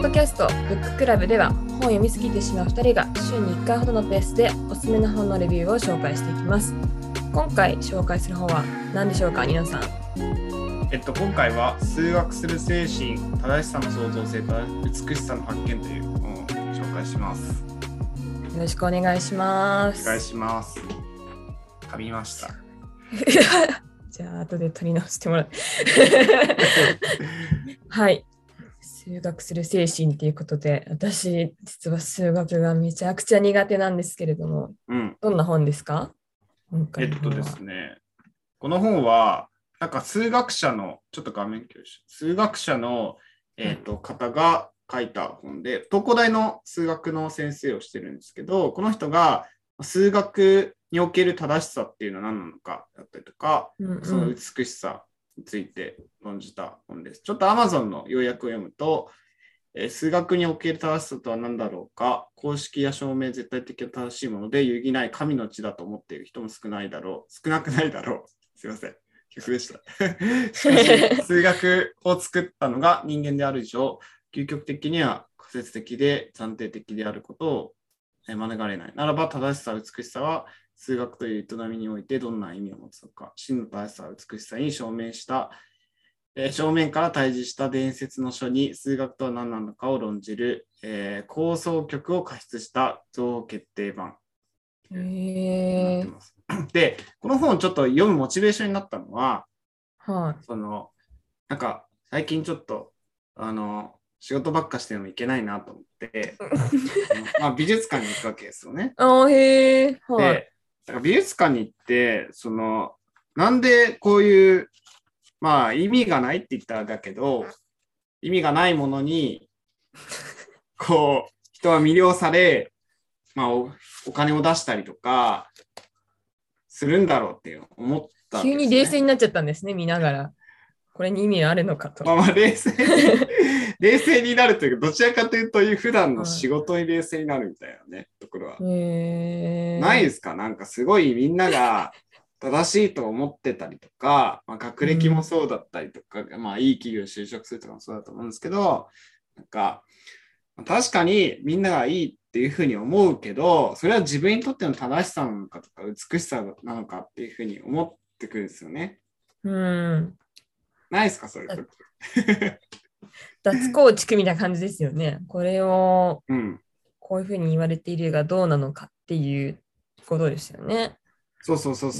ドキャストブッククラブでは本を読みすぎてしまう2人が週に1回ほどのペースでおすすめの本のレビューを紹介していきます。今回紹介する本は何でしょうか、ニノさん。 今回は数学する精神、正しさの創造性と美しさの発見という本を紹介します。 よろしくお願いします。 お願いします。噛みました。 じゃあ後で取り直してもらう。はい。数学する精神ということで、私実は数学がめちゃくちゃ苦手なんですけれども、どんな本ですか？今回の本は。 ですね、この本はなんか数学者のちょっと画面共有し数学者の、方が書いた本で、東工大の数学の先生をしてるんですけど、この人が数学における正しさっていうのは何なのかだったりとか、その美しさについて論じた本です。ちょっと Amazon の要約を読むと、数学における正しさとは何だろうか、公式や証明絶対的な正しいもので有意義ない神の知だと思っている人も少なくないだろう。すいません。逆でした。しかし、数学を作ったのが人間である以上、究極的には仮説的で暫定的であることを免れない。ならば、正しさ、美しさは、数学という営みにおいてどんな意味を持つのか、真の正しさ、美しさに正面から対峙した伝説の書に数学とは何なのかを論じる、構想曲を加筆した造語決定版。なってます。で、この本をちょっと読むモチベーションになったのは、なんか最近ちょっと仕事ばっかしてもいけないなと思って美術館に行くわけですよね。で、美術館に行ってなんでこういう意味がないって言ったらだけど、意味がないものにこう人は魅了され、お金を出したりとかするんだろうって思ったんですね。 急に冷静になっちゃったんですね、見ながら。これに意味あるのかと。 冷静になるというか、どちらかというと普段の仕事に冷静になるみたいなね、ところは。ないですか？なんかすごいみんなが正しいと思ってたりとか、学歴もそうだったりとか、いい企業に就職するとかもそうだと思うんですけど、なんか確かにみんながいいっていうふうに思うけど、それは自分にとっての正しさなのかとか美しさなのかっていうふうに思ってくるんですよね。ないですか、そういうこと。 脱構築みたいな感じですよね。これをこういうふうに言われているがどうなのかっていうことですよね。 そう、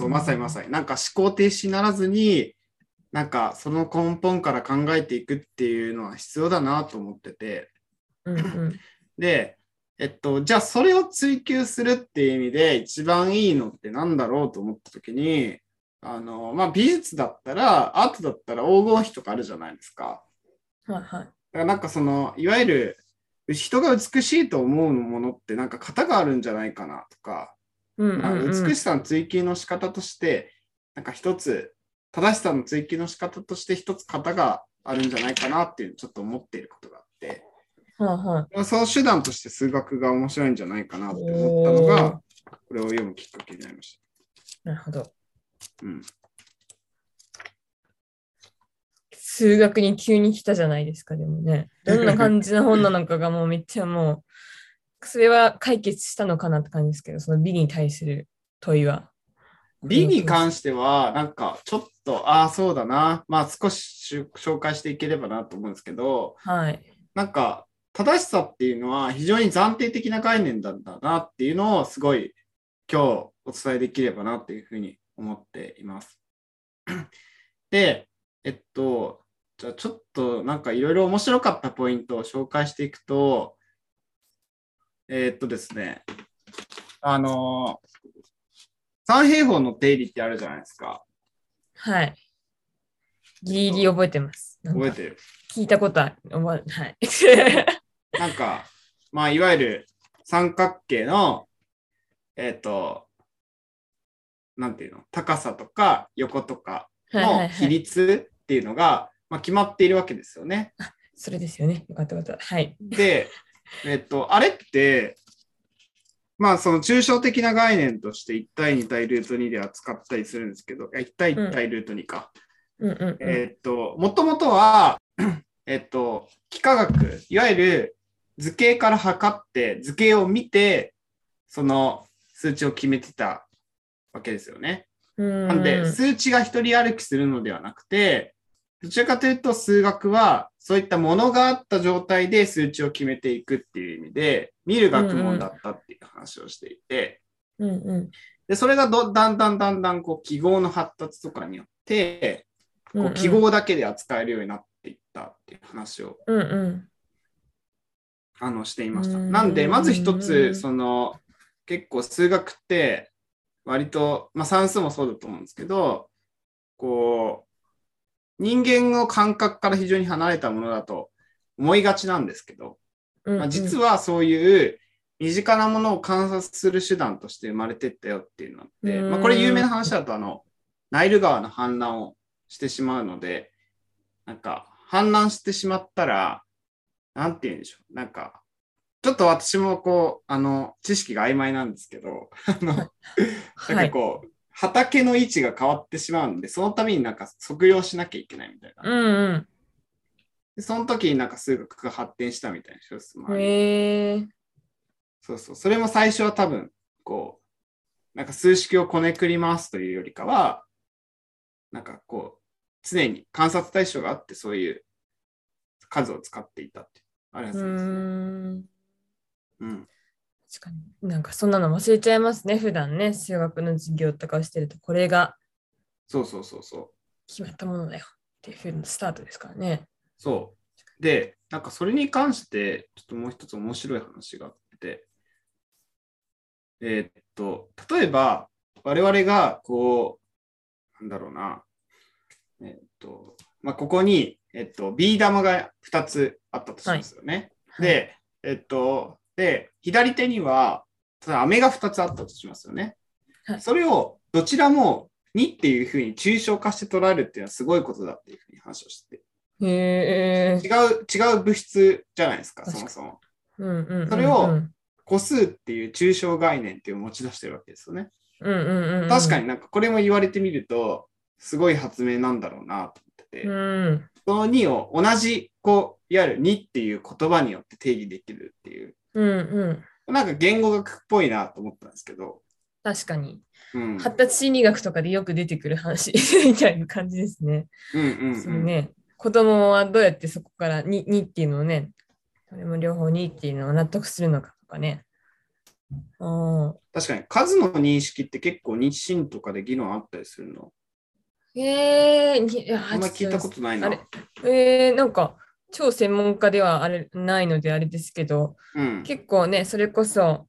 まさに。なんか思考停止にならずに、なんかその根本から考えていくっていうのは必要だなと思ってて。で、じゃあそれを追求するっていう意味で一番いいのってなんだろうと思ったときに、美術だったら、アートだったら黄金比とかあるじゃないですか。だからなんかいわゆる人が美しいと思うものってなんか型があるんじゃないかなとか、美しさの追求の仕方として、なんか一つ、正しさの追求の仕方として一つ型があるんじゃないかなっていうちょっと思っていることがあって、その手段として数学が面白いんじゃないかなって思ったのが、これを読むきっかけになりました。 なるほど。数学に急に来たじゃないですか、でもね。どんな感じの本なのかがもうめっちゃそれは解決したのかなって感じですけど、その美に対する問いは。 美に関しては、なんかちょっと、そうだな。少し紹介していければなと思うんですけど、なんか正しさっていうのは非常に暫定的な概念なんだなっていうのをすごい今日お伝えできればなっていうふうに思っています。で、じゃあちょっとなんかいろいろ面白かったポイントを紹介していくと、ですね、三平方の定理ってあるじゃないですか。 はい。ギリギリ覚えてます。 覚えてる。 聞いたことある。はい。 なんか、いわゆる三角形の、なんていうの、高さとか横とかの比率っていうのが、決まっているわけですよね。 それですよね。よかった。はい。 で、あれって、その抽象的な概念として1対2対ルート2で扱ったりするんですけど、1対1対ルート2か。もともとは、 幾何学、いわゆる図形から測って、図形を見て、その数値を決めてたわけですよね。なんで、数値が一人歩きするのではなくて、どちらかというと数学はそういったものがあった状態で数値を決めていくっていう意味で、見る学問だったっていう話をしていて、でそれがだんだんこう記号の発達とかによって、こう記号だけで扱えるようになっていったっていう話を、していました。なんで、まず一つ、結構数学って割と、算数もそうだと思うんですけど、こう、人間の感覚から非常に離れたものだと思いがちなんですけど、実はそういう身近なものを観察する手段として生まれてったよっていうので、これ有名な話だとナイル川の氾濫をしてしまうので、なんか氾濫してしまったら、なんて言うんでしょう。なんか、ちょっと私もこう、知識が曖昧なんですけど、なんかこう、畑の位置が変わってしまうんで、そのためになんか測量しなきゃいけないみたいな。でその時になんか数学が発展したみたいな小説もあり。そうそう。それも最初は多分、こう、なんか数式をこねくり回すというよりかは、なんかこう、常に観察対象があって、そういう数を使っていたってあるはずですね。 確かに。なんかそんなの忘れちゃいますね、普段ね、数学の授業とかをしてると、これが決まったものだよっていうふうにスタートですからね。 そう。で、なんかそれに関して、ちょっともう一つ面白い話があって、例えば、我々が、こう、なんだろうな、ここに、ビー玉が2つあったとしますよね。で、左手には、飴が2つあったとしますよね。それをどちらも2っていうふうに抽象化して捉えるっていうのはすごいことだっていうふうに話をしてて。違う物質じゃないですか、そもそも。それを個数っていう抽象概念っていうのを持ち出してるわけですよね。確かになんかこれも言われてみると、すごい発明なんだろうなと思ってて、その2を同じ、こう、いわゆる2っていう言葉によって定義できるっていう、なんか言語学っぽいなと思ったんですけど。 確かに。発達心理学とかでよく出てくる話みたいな感じですね。子供はどうやってそこから 2っていうのをね、それも両方2っていうのを納得するのかとかね。 確かに数の認識って結構日清とかで議論あったりするの。あんま聞いたことないな。 なんか超専門家ではないのであれですけど、結構ね、それこそ、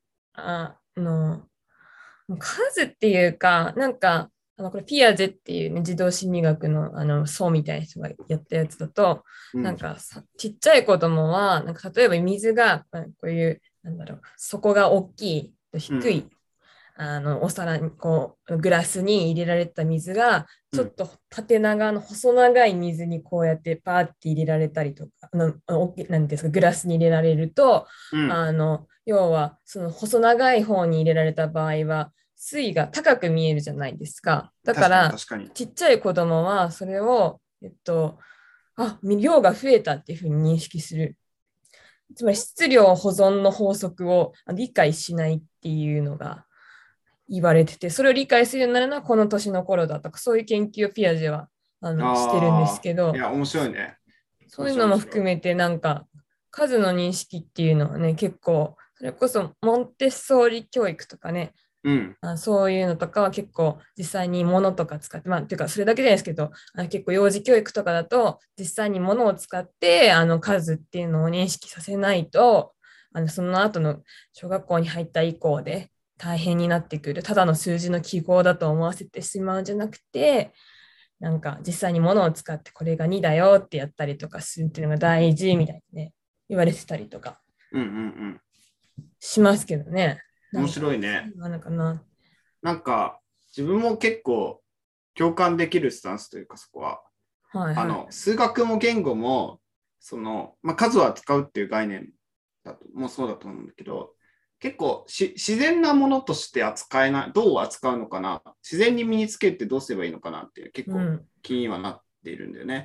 数っていうか、なんか、これピアゼっていうね、児童心理学の層みたいな人がやったやつだと、なんかちっちゃい子供は、なんか例えば水が、こういう、なんだろう、底が大きいと低い、お皿に、こう、グラスに入れられた水が、ちょっと縦長の細長い水にこうやってパーって入れられたりとか、なんですか、グラスに入れられると、要は、その細長い方に入れられた場合は、水位が高く見えるじゃないですか。だから、ちっちゃい子供はそれを、量が増えたっていうふうに認識する。つまり質量保存の法則を理解しないっていうのが言われてて、それを理解するようになるのはこの年の頃だとか、そういう研究をピアジェはしてるんですけど、 いや、面白いね。 そういうのも含めて、なんか、数の認識っていうのはね、結構、それこそモンテッソーリ教育とかね、そういうのとかは結構実際に物とか使って、っていうかそれだけじゃないですけど、結構幼児教育とかだと実際に物を使って数っていうのを認識させないと、その後の小学校に入った以降で大変になってくる。ただの数字の記号だと思わせてしまうんじゃなくて、なんか実際に物を使ってこれが2だよってやったりとかするっていうのが大事みたいにね、言われてたりとかしますけどね。 面白いね。 なんか自分も結構共感できるスタンスというか、そこは。数学も言語も、数を扱うっていう概念もそうだと思うんだけど、結構自然なものとして扱えない、どう扱うのかな、自然に身につけてどうすればいいのかなって結構気にはなっているんだよね。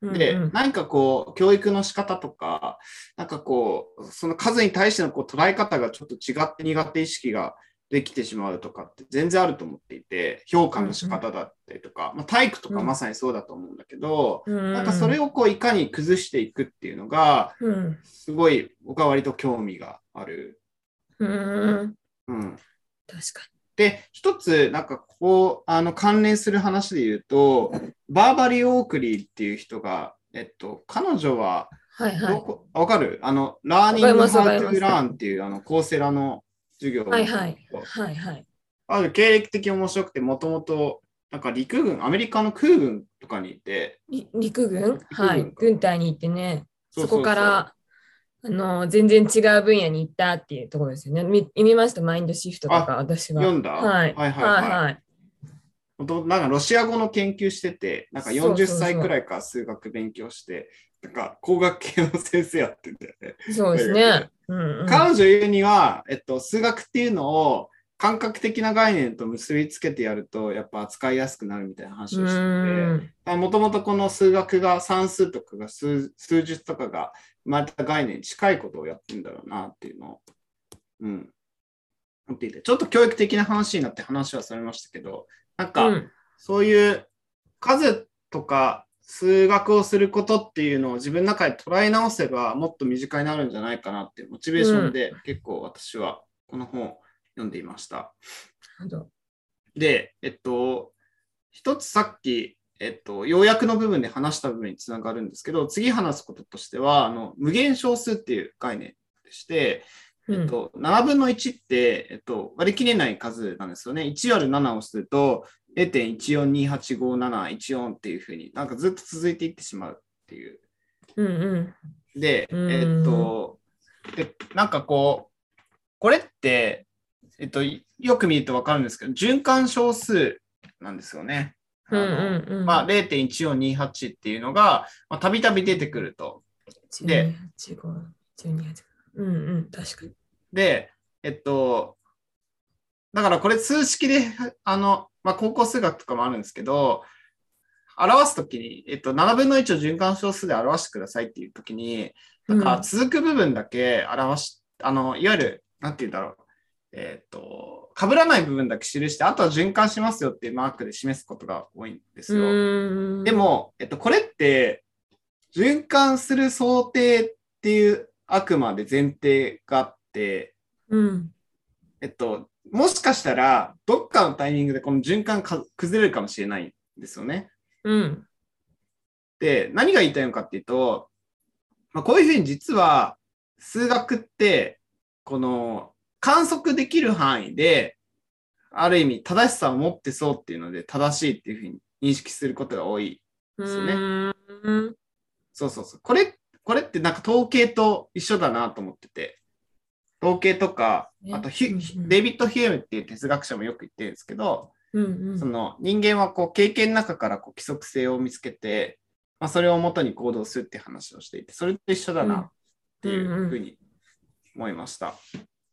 で、何かこう、教育の仕方とか、なんかこう、その数に対してのこう捉え方がちょっと違って苦手意識ができてしまうとかって全然あると思っていて、評価の仕方だったりとか、まあ、体育とかまさにそうだと思うんだけど、なんかそれをこう、いかに崩していくっていうのが、すごい僕は割と興味がある。 確かに。 で、一つ、なんかこう、関連する話で言うと、バーバリー・オークリーっていう人が、彼女は、わかるラーニング・ハウ・トゥ・ラーンっていう、コーセラの授業を、ある経歴的に面白くて、もともと、なんか陸軍、アメリカの空軍とかにいて、 陸軍はい、軍隊に行ってね、そこから、全然違う分野に行ったっていうところですよね。見ました、マインドシフトとか、私は。 読んだはい。 なんかロシア語の研究してて、なんか40歳くらいから数学勉強して、なんか工学系の先生やってんだよね。 そうですね。 彼女言うには、数学っていうのを感覚的な概念と結びつけてやると、やっぱ扱いやすくなるみたいな話をしてて、もともとこの数学が算数とかが数術とかが生まれた概念に近いことをやってるんだろうなっていうのを、思っていて、ちょっと教育的な話になって話はされましたけど、なんか、そういう数とか数学をすることっていうのを自分の中で捉え直せばもっと身近になるんじゃないかなっていうモチベーションで結構私はこの本を読んでいました。で、一つさっき、要約の部分で話した部分につながるんですけど、次話すこととしては、無限小数っていう概念でして、7分の1って、割り切れない数なんですよね。1割る7をすると 0.14285714 っていうふうになんかずっと続いていってしまうっていう。で、なんかこれって、よく見ると分かるんですけど、循環小数なんですよね。0.1428 っていうのがたびたび出てくると。で、 確かに。 で、だからこれ数式で、高校数学とかもあるんですけど、表すときに、7分の1を循環小数で表してくださいっていうときに、なんか続く部分だけ表し、いわゆる、なんて言うんだろう、被らない部分だけ記して、あとは循環しますよっていうマークで示すことが多いんですよ。でも、これって、循環する想定っていうあくまで前提があって、もしかしたら、どっかのタイミングでこの循環が崩れるかもしれないんですよね。で、何が言いたいのかっていうと、こういうふうに実は数学って、この観測できる範囲で、ある意味正しさを持ってそうっていうので正しいっていうふうに認識することが多いですよね。そう。これってなんか統計と一緒だなと思ってて。統計とか、あとデイビッド・ヒュームっていう哲学者もよく言ってるんですけど、その人間はこう経験の中からこう規則性を見つけて、それをもとに行動するっていう話をしていて、それと一緒だなっていうふうに思いました。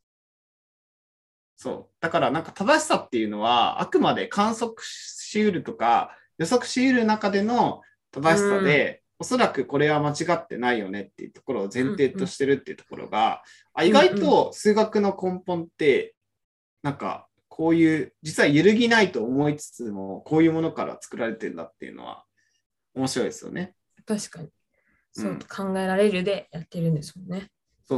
そう。だからなんか正しさっていうのは、あくまで観測しうるとか予測しうる中での正しさで、おそらくこれは間違ってないよねっていうところを前提としてるっていうところが、意外と数学の根本って、なんかこういう、実は揺るぎないと思いつつも、こういうものから作られてるんだっていうのは面白いですよね。 確かに。そう考えられるでやってるんですもんね。 そう。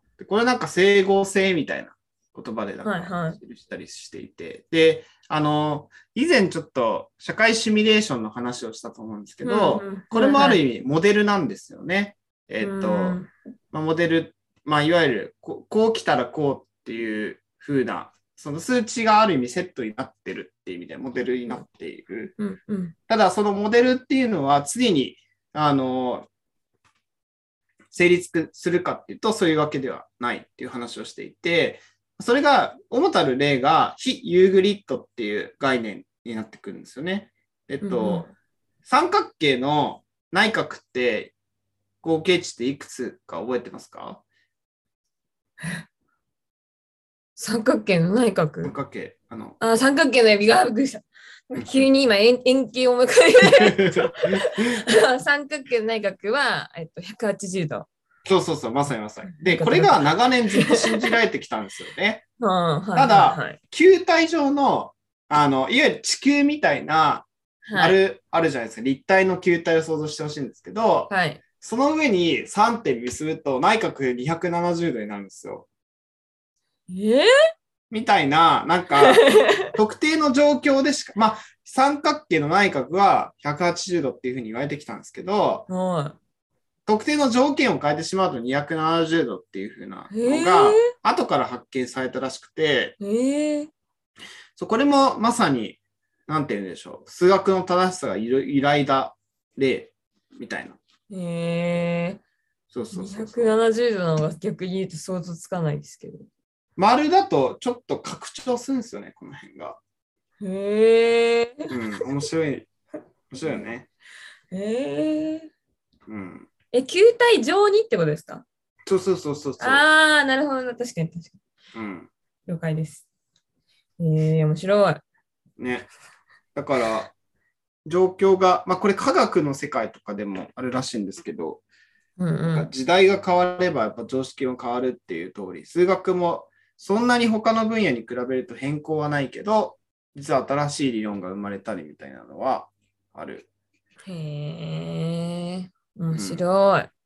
でこれなんか整合性みたいな言葉でなんか記したりしていて、で、以前ちょっと社会シミュレーションの話をしたと思うんですけど、これもある意味モデルなんですよね。モデル、いわゆるこう来たらこうっていう風な、その数値がある意味セットになってるっていう意味でモデルになっている。ただそのモデルっていうのは常に、成立するかっていうと、そういうわけではないっていう話をしていて、それが、主たる例が非ユーグリッドっていう概念になってくるんですよね。三角形の内角って合計値っていくつか覚えてますか？ 三角形の内角？ 三角形。 三角形の指がびっくりした。 急に今円形を思い浮かべて三角形の内角は、180度。 そうそうそう、まさにまさに。で、これが長年ずっと信じられてきたんですよね。ただ、球体状の、いわゆる地球みたいな、あるじゃないですか。立体の球体を想像してほしいんですけど、 はい、 その上に3点結ぶと内角270度になるんですよ。みたいな、なんか、特定の状況でしか、まあ、三角形の内角は180度っていうふうに言われてきたんですけど、特定の条件を変えてしまうと270度っていうふうなのが、後から発見されたらしくて、そうこれもまさに、なんて言うんでしょう、数学の正しさが由来だ例みたいな。そうそうそうそう。 270度の方が逆に言うと想像つかないですけど。 丸だとちょっと拡張するんですよね、この辺が。面白い。面白いよね。 球体状にってことですか？ そうそうそうそう。 ああ、なるほど。確かに確かに。了解です。面白い。 ね。だから、状況が、まあこれ科学の世界とかでもあるらしいんですけど、なんか時代が変わればやっぱ常識も変わるっていう通り、数学もそんなに他の分野に比べると変更はないけど、実は新しい理論が生まれたりみたいなのはある。 へえ、面白い。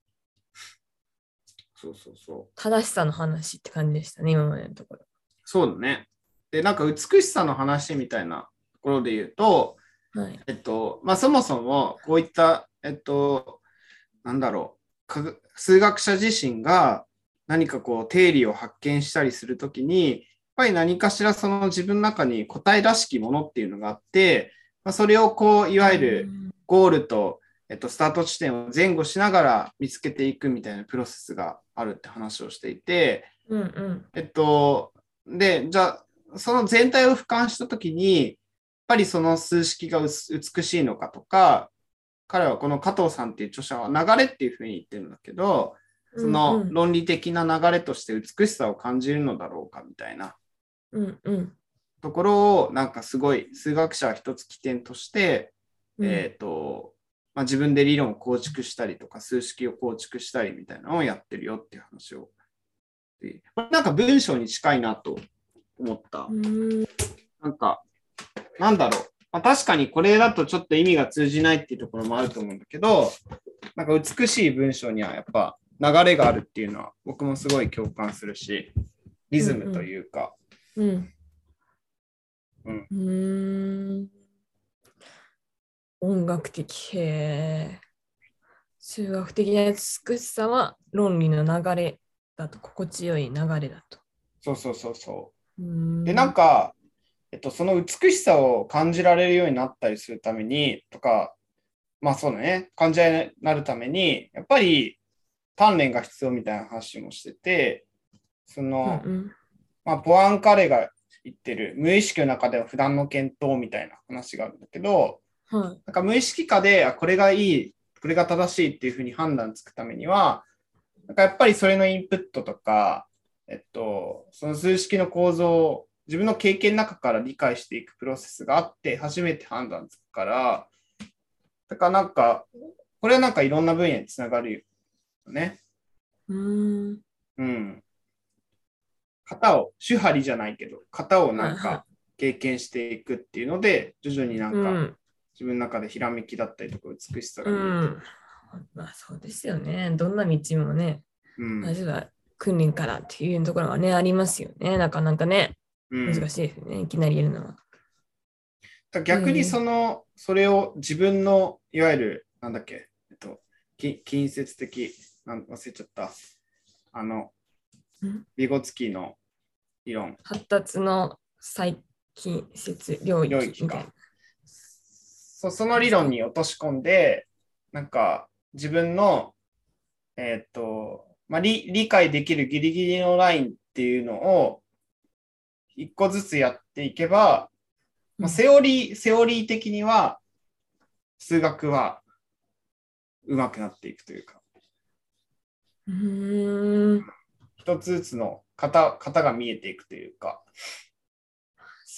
そうそうそう。 正しさの話って感じでしたね、今までのところ。 そうだね。で、なんか美しさの話みたいなところで言うと、まあそもそもこういった、なんだろう、数学者自身が何かこう定理を発見したりするときに、やっぱり何かしらその自分の中に答えらしきものっていうのがあって、まあ、それをこういわゆるゴールと、スタート地点を前後しながら見つけていくみたいなプロセスがあるって話をしていて、で、じゃあその全体を俯瞰したときに、やっぱりその数式が美しいのかとか、彼はこの加藤さんっていう著者は流れっていうふうに言ってるんだけど、その論理的な流れとして美しさを感じるのだろうかみたいなところをなんかすごい数学者は一つ起点として、まあ、自分で理論を構築したりとか数式を構築したりみたいなのをやってるよっていう話を。なんか文章に近いなと思った。なんか、なんだろう。まあ、確かにこれだとちょっと意味が通じないっていうところもあると思うんだけど、なんか美しい文章にはやっぱ流れがあるっていうのは僕もすごい共感するし、リズムというか。 音楽的。数学的な美しさは論理の流れだと、心地よい流れだと。 そうそうそうそう。で、なんか、その美しさを感じられるようになったりするために、とか、まあそうだね、感じられるようになるために、やっぱり鍛錬が必要みたいな話もしてて、その、まあ、ポアンカレが言ってる無意識の中では普段の検討みたいな話があるんだけど、なんか無意識下でこれがいい、これが正しいっていうふうに判断つくためには、なんかやっぱりそれのインプットとか、その数式の構造を自分の経験の中から理解していくプロセスがあって初めて判断つくから、だからなんか、これはなんかいろんな分野につながるよね。型を、手張りじゃないけど、型をなんか経験していくっていうので、徐々になんか自分の中でひらめきだったりとか美しさが見えてくる。 まあそうですよね。どんな道もね、まずは訓練からっていうところはね、ありますよね。なかなかね、難しいですよね。いきなりやるのは。 逆にそれを自分の、いわゆる、なんだっけ、近接的、忘れちゃった。ビゴツキーの理論。 発達の再近接領域みたいな。 その理論に落とし込んで、なんか自分の、まあ、理解できるギリギリのラインっていうのを一個ずつやっていけば、まあ、セオリー的には数学は上手くなっていくというか。一つずつの型が見えていくというか。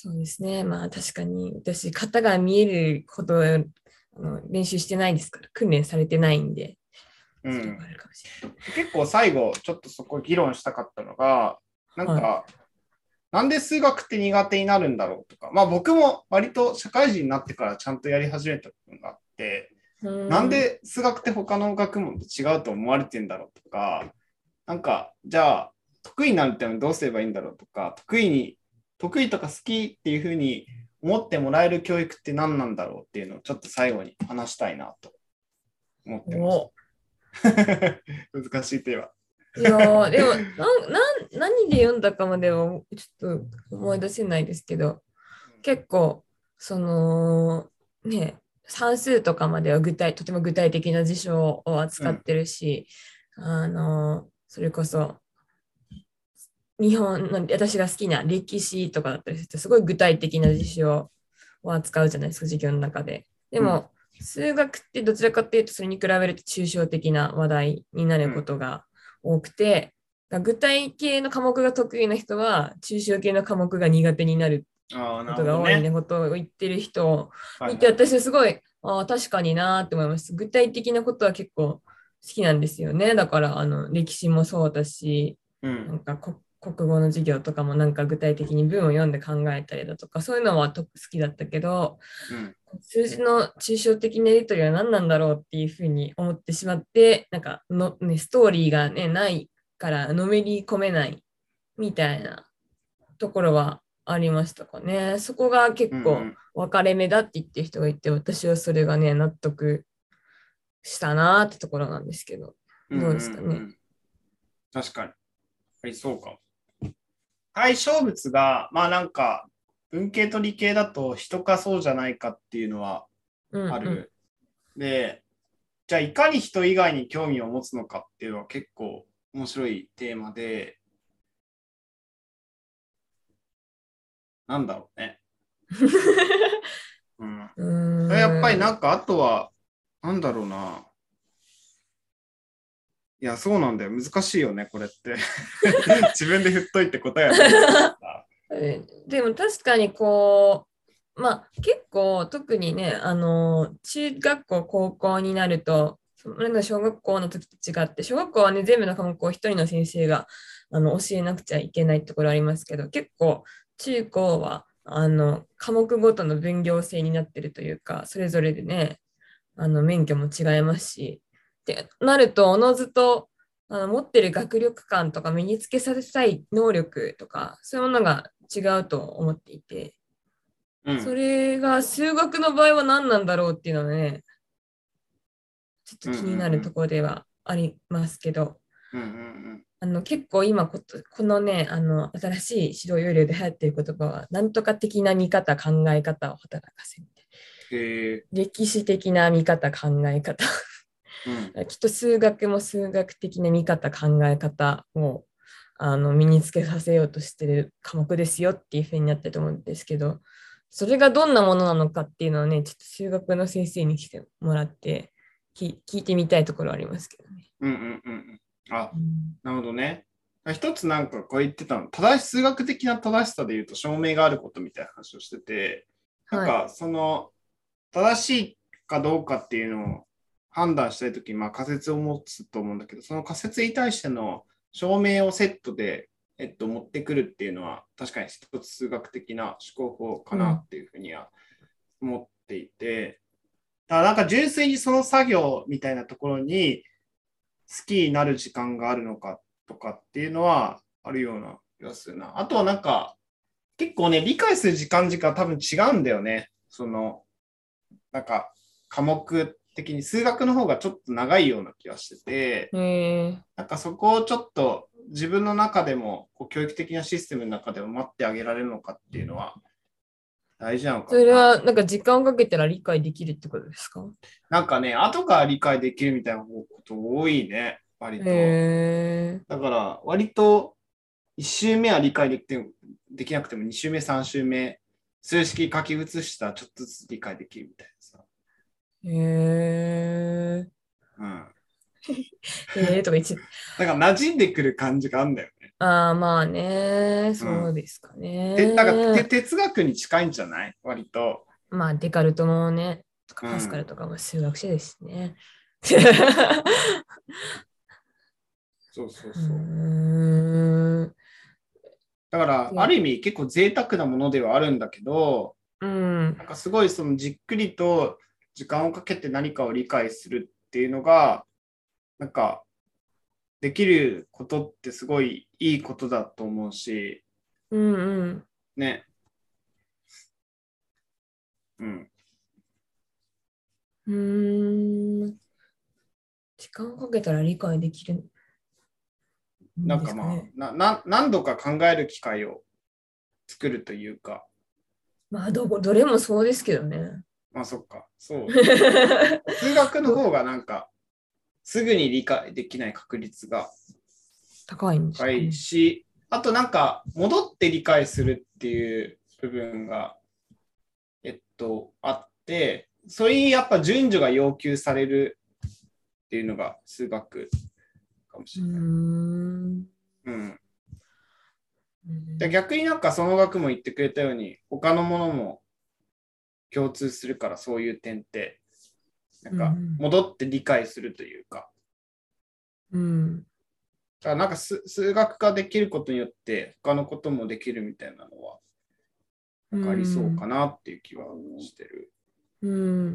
そうですね。まあ確かに私、型が見えるほど練習してないですから、訓練されてないんで、それうん。 があるかもしれ結構最後、ちょっとそこ議論したかったのが、なんない。はい。 か、なんで数学って苦手になるんだろうとか、まあ僕も割と社会人になってからちゃんとやり始めた部分があって、 うなんーん。 で数学って他の学問と違うと思われてんだろうとか、なんか、じゃあ、得意になるためにどうすればいいんだろうとか、得意とか好きっていうふうに思ってもらえる教育って何なんだろうっていうのをちょっと最後に話したいなと思ってましお、 た。難しいテーマ。 いやー、でも、何で読んだかまではちょっと思い出せないですけど、結構、その、ね、算数とかまではとても具体的な事象をうん。 扱ってるし、それこそ、日本の私が好きな歴史とかだったりすると、すごい具体的な事象を扱うじゃないですか、授業の中で。でうん。 も、数学ってどちらかというと、それに比べると抽象的な話題になるこうん。 とが多くて、具体系の科目が得意な人は、抽象系の科目が苦手になるああ、なことが多いね、 るほどね。 ことを言ってる人を見て、 はいはいはい。 私はすごい、ああ、確かになーって思います。具体的なことは結構好きなんですよね。だから、歴史もそうだし、 うん。 なんか国語の授業とかもなんか具体的に文を読んで考えたりだとか、そういうのは好きだったけど、 うん。 数字の抽象的なやり取りは何なんだろうっていうふうに思ってしまって、なんかね、ストーリーが、ね、ないからのめり込めないみたいなところはありましたかね。そこが結構うん。 分かれ目だって言ってる人がいて、私はそれがね、納得したなーってところなんですけど、 うん。うん。 どうですかね。 うん。確かに。はい、そうかも。対象物が、まあなんか、文系と理系だと人かそうじゃないかっていうのはうんうん。 ある。で、じゃあいかに人以外に興味を持つのかっていうのは結構面白いテーマで、なんだろうね。うん。 うやっぱりーん。 なんかあとは、なんだろうな。いや、そうなんだよ。難しいよね、これって。自分で振っといて答えは出ないけどさ。 でも確かにこう、まあ結構特にね、中学校、高校になると、なんか小学校の時と違って、小学校はね、全部の科目を一人の先生が教えなくちゃいけないところありますけど、結構中高は科目ごとの分業制になってるというか、それぞれでね、免許も違いますし、ってなると、おのずと持ってる学力感とか身につけさせたい能力とか、そういうものが違うと思っていて、そうん。 れが数学の場合は何なんだろうっていうのはね、ちょっとうんうんう気になるとん。 ころではありますけど、 うんうん結構今このね、新しい指導要領で流行っている言葉は、なんとか的な見方、考え方を働かせる。 うん。へえ。 歴史的な見方、考え方。 うん。 きっと数学も数学的な見方、考え方を身につけさせようとしている科目ですよっていうふうになってると思うんですけど、それがどんなものなのかっていうのをね、ちょっと数学の先生に来てもらって聞いてみたいところありますけどね。 うんうんうんうん。あ、 うん、 なるほどね。一つなんかこう言ってたの、数学的な正しさで言うと証明があることみたいな話をしてて、なんはい。 かその正しいかどうかっていうのを判断したいときに、まあ仮説を持つと思うんだけど、その仮説に対しての証明をセットで、持ってくるっていうのは確かに一つ数学的な思考法かうん。 なっていうふうには思っていて、だからなんか純粋にその作業みたいなところに好きになる時間があるのかとかっていうのはあるような気がするな。あとはなんか結構ね、理解する時間多分違うんだよね。なんか科目的に数学の方がちょっと長いような気がしてて、 えなんかそこをちょっと自分の中でも、こう教育的なシステムの中でも待ってあげられるのかっていうのは大事なのかそれもな。 はなんか時間をかけたら理解できるってことですか？ なんかね、後から理解できるみたいなこと多いね、割と。 えだから割と1周目は理解できなくても2周目、3周目、数式書き写したらちょっとずつ理解できるみたいなさ。 ー、えうん。 とか言って、 だから馴染んでくる感じがあるんだよね。 ああ、まあね、 うん。 そうですかね。 哲学に近いんじゃない割と。 まあ、デカルトもね、とかパスカうん。 ルとかも数学者ですしね。 そうそううそう。 ーん。 だから、ある意味結構贅沢なものではあるんだけど、 うん。 なんかすごいそのじっくりと時間をかけて何かを理解するっていうのが、なんかできることってすごいいいことだと思うし、 うんうん。 ね。うん。 うーん。時間をかけたら理解できるんなんかまあ、 ですかね。 何度か考える機会を作るというか、 まあ、どれもそうですけどね。 まあそっか、そう。数学の方がなんか、すぐに理解できない確率が高いんです高いかね。 し、あとなんか、戻って理解するっていう部分が、あって、それにやっぱ順序が要求されるっていうのが数学かもうーしれない。 ん。 うん。 うでん逆になんかその学も言ってくれたように、他のものも共通するからそういう点って、なんかうん戻って理解するというか、 うん。 だからなんか数学ができることによって他のこともできるみたいなのは、 うなんかありそうかん。 なっていう気はしてる。 うん。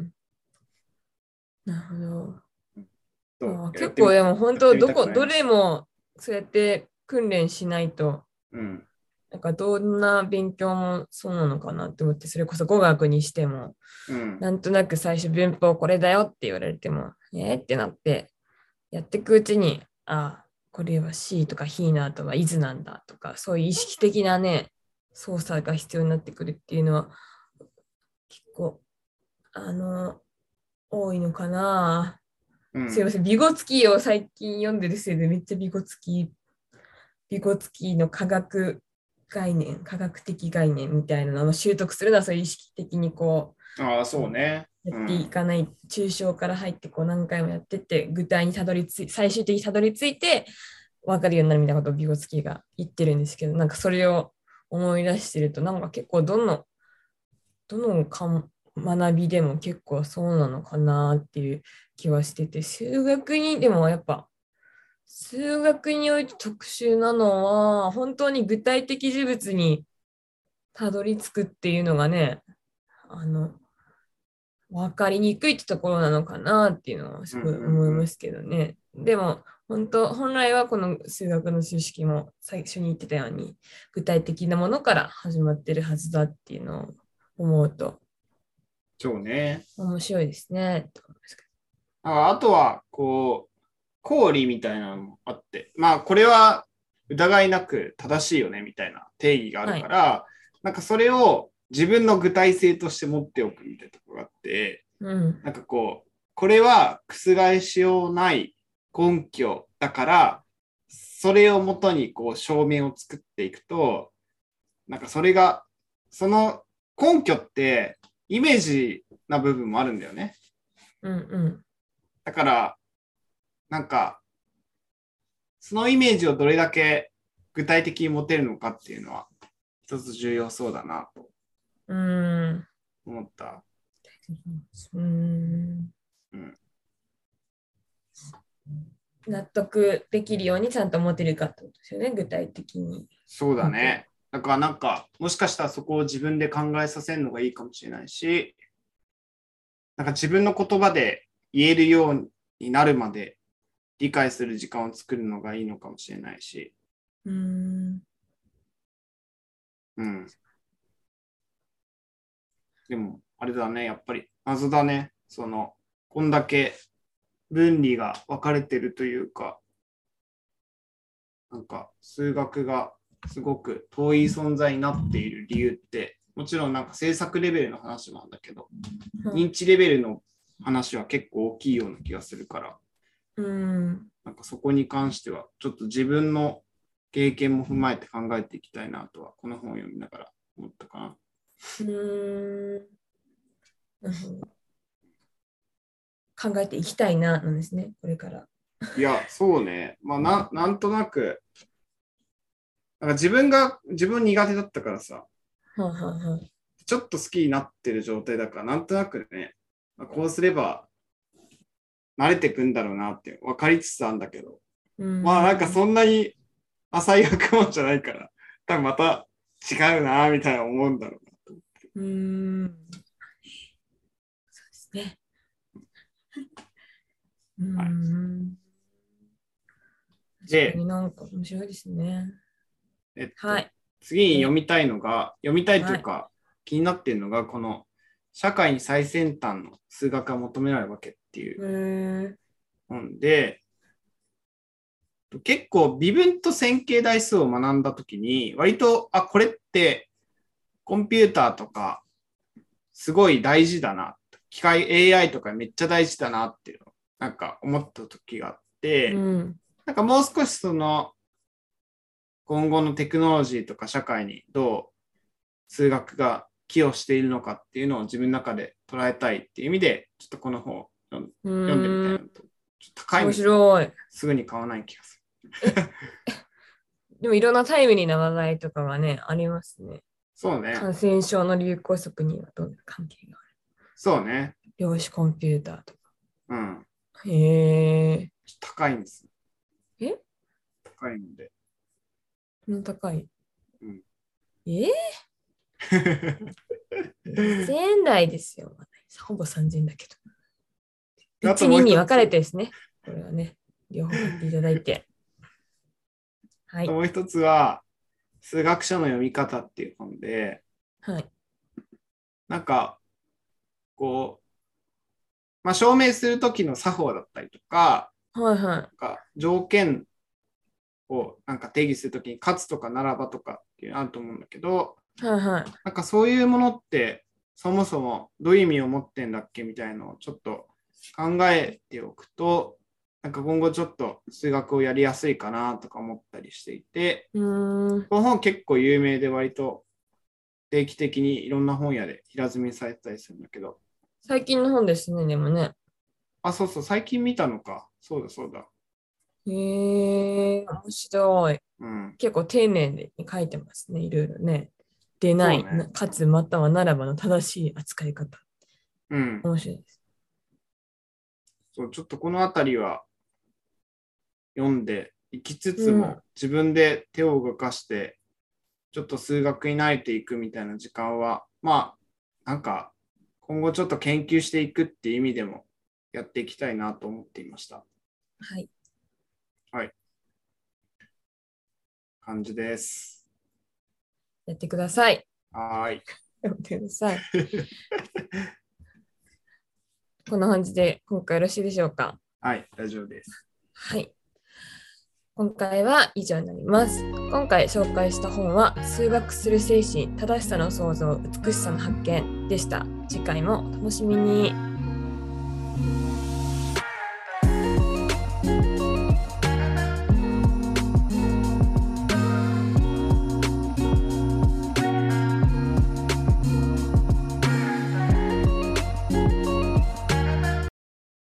なるほど。あ、 やってみ、 結構でも本やって当、 みたくなりどました。 れもそうやって訓練しないと、 うん。 なんかどんな勉強もそうなのかなって思って、それこそ語学にしても、 うん。 なんとなく最初文法これだよって言われても、ってなって、やっていくうちに、あ、これは C とか He の後は Is なんだとか、そういう意識的なね、操作が必要になってくるっていうのは、結構、あの、多いのかな。 うん。 すいません、ビゴツキーを最近読んでるせいで、めっちゃビゴツキーの科学的概念みたいなのを習得するのは、そういう意識的にこああ、 う、 そうね。 やっていうん。 かない、抽象から入ってこう何回もやってって、具体にたどり着い、最終的にたどり着いて、分かるようになるみたいなことをビゴツキーが言ってるんですけど、なんかそれを思い出してると、なんか結構どの学びでも結構そうなのかなっていう気はしてて、でもやっぱ、数学において特殊なのは、本当に具体的事物にたどり着くっていうのがね、あの、わかりにくいってところなのかなっていうのはすうん。うごい思いまん。 すけどね。でも、本来はこの数学の知識も最初に言ってたように、具体的なものから始まってるはずだっていうのを思うと、 そうね。 面白いですね。 あとは、こう、公理みたいなのもあって、まあ、これは疑いなく正しいよねみたいな定義があるはい。 から、なんかそれを自分の具体性として持っておくみたいなところがあって、 うん。 なんかこう、これは覆しようない根拠だから、それをもとにこう証明を作っていくと、なんかそれが、その根拠ってイメージな部分もあるんだよね。 うんうん。 だから、なんか、そのイメージをどれだけ具体的に持てるのかっていうのは、一つ重要そうだなとうん。 思った。 うん。 うん、 納得できるようにちゃんと持てるかってことですよね、具体的に。 そうだ見て。 ね。だからなんか、もしかしたらそこを自分で考えさせるのがいいかもしれないし、なんか自分の言葉で言えるようになるまで理解する時間を作るのがいいのかもしれないし、 うん。 うん。でも、あれだね、やっぱり謎だね。こんだけ分離が分かれてるというか、なんか数学がすごく遠い存在になっている理由って、もちろんなんか政策レベルの話なんだけど、認知レベルの話は結構大きいような気がするから、 うん。 なんかそこに関しては、ちょっと自分の経験も踏まえて考えていきたいなとは、この本を読みながら思ったかな。 うん。なるほど。考えていきたいな、なんですね、これから。 いや、そうね。まあなんとなく、 なんか自分苦手だったからさ、ちょっと好きになってる状態だから、なんとなくね、こうすれば慣れてくんだろうなって分かりつつあるんだけど、まあなんかそんなに浅い学問じゃないから、多分また違うなみたいな思うんだろうなと思って。 そうですね。 で、 なんか面白いですね。 はい。次に読みたいというか、気になっているのが、この社会に最先端の数学が求められるわけっていう本で、結構微分と線形代数を学んだときに、割と、これってコンピューターとかすごい大事だな、機械 AI とかめっちゃ大事だなっていうのをなんか思ったときがあって、なんかもう少しその今後のテクノロジーとか社会にどう数学が寄与しているのかっていうのを自分の中で捉えたいっていう意味で、ちょっとこの本を読んでみたいなと。ちょっと高いんですよ。すぐに買わない気がする。 でもいろんなタイムリーな話題とかがね、ありますね。 そうね。 感染症の流行速にはどんな関係がある？ そうね。 量子コンピューターとか。 へえ。高いんです。高いので。 高い。2000円台ですよ。ほぼ3000円だけど。1、2に分かれてですね。これはね、両方買っていただいて。 はい。もう一つは、数学者の読み方っていう本で、なんか、こう、証明するときの作法だったりとか、なんか条件をなんか定義するときに、かつとかならばとかっていうのあると思うんだけど、なんかそういうものってそもそもどういう意味を持ってんだっけみたいのをちょっと考えておくと、なんか今後ちょっと数学をやりやすいかなとか思ったりしていて、この本結構有名で割と定期的にいろんな本屋で平積みされてたりするんだけど。 最近の本ですね、でもね。 そうそう、最近見たのか。そうだそうだ。 面白い。結構丁寧に書いてますね、いろいろね。でない、かつまたはならばの正しい扱い方。面白いです。 そう、ちょっとこのあたりは読んでいきつつも、自分で手を動かして、ちょっと数学に慣れていくみたいな時間は、なんか今後ちょっと研究していくっていう意味でもやっていきたいなと思っていました。 はい。 はい。感じです。 やってください。 はい。 やってください。こんな感じで今回よろしいでしょうか？ はい、大丈夫です。 はい。今回は以上になります。今回紹介した本は数学する精神、正しさの創造、美しさの発見でした。次回もお楽しみに。